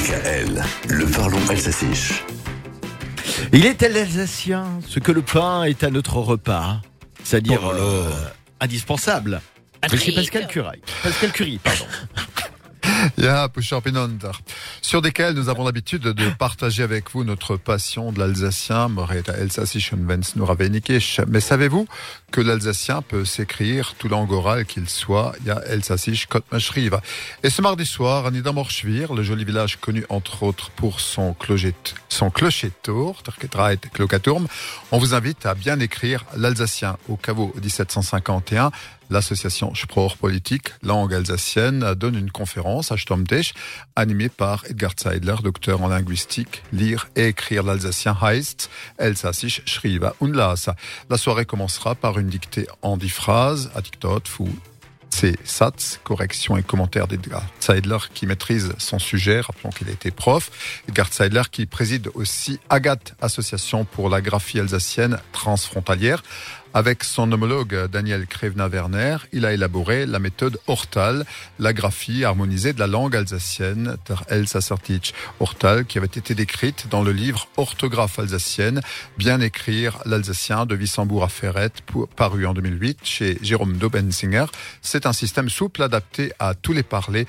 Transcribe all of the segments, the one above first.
DKL, le parlons alsacien. Il est à l'alsacien ce que le pain est à notre repas, c'est-à-dire indispensable. C'est Pascal Curie, pardon. Ja, Pusher Pinonder. Sur DKL, nous avons l'habitude de partager avec vous notre passion de l'alsacien, Moreta Elsassischen wenn's nur ein wenig ist. Mais savez-vous que l'alsacien peut s'écrire tout langue orale qu'il soit, ja Elsassisch kommt man schreiben. Et ce mardi soir, à Niedermorschwihr, le joli village connu entre autres pour son clocher-tour, Klokaturm, on vous invite à bien écrire l'alsacien. Au caveau 1751, l'association Sprach Politik, langue alsacienne, donne une conférence à Stammtisch, animée par Edgar Zeidler, docteur en linguistique. Lire et écrire l'alsacien heißt Elsassisch schreiben und lesen. La soirée commencera par une dictée en 10 phrases, à dictate, c'est Satz, correction et commentaire d'Edgar Zeidler qui maîtrise son sujet. Rappelons qu'il a été prof. Edgar Zeidler qui préside aussi Agathe, association pour la graphie alsacienne transfrontalière. Avec son homologue Daniel Krevna-Werner, il a élaboré la méthode Hortal, la graphie harmonisée de la langue alsacienne, der Elsasserdeutsch. Hortal, qui avait été décrite dans le livre Orthographe alsacienne, bien écrire l'alsacien de Wissembourg à Ferret, paru en 2008 chez Jérôme Dobenzinger. C'est un système souple adapté à tous les parlers.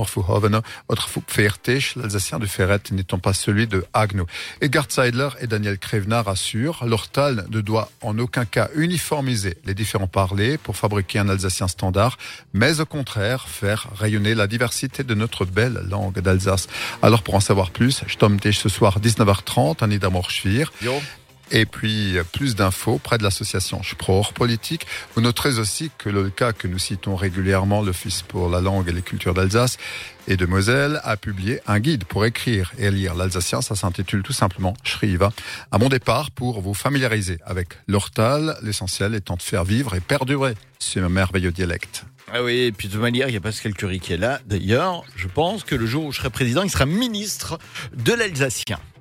L'alsacien de Ferret n'étant pas celui de Agno. Edgar Zeidler et Daniel Krevna rassurent, l'Hortal ne doit en aucun cas uniformiser les différents parlers pour fabriquer un alsacien standard, mais au contraire faire rayonner la diversité de notre belle langue d'Alsace. Alors pour en savoir plus, Stammtisch ce soir 19h30 à Niedermorschwihr. Et puis, plus d'infos près de l'association Sprach Politik. Vous noterez aussi que le cas que nous citons régulièrement, l'Office pour la langue et les cultures d'Alsace et de Moselle, a publié un guide pour écrire et lire l'alsacien. Ça s'intitule tout simplement Schreiben. Un bon départ pour vous familiariser avec l'Hortal, l'essentiel étant de faire vivre et perdurer ce merveilleux dialecte. Ah oui, et puis de toute manière, il y a Pascal Curie qui est là. D'ailleurs, je pense que le jour où je serai président, il sera ministre de l'alsacien.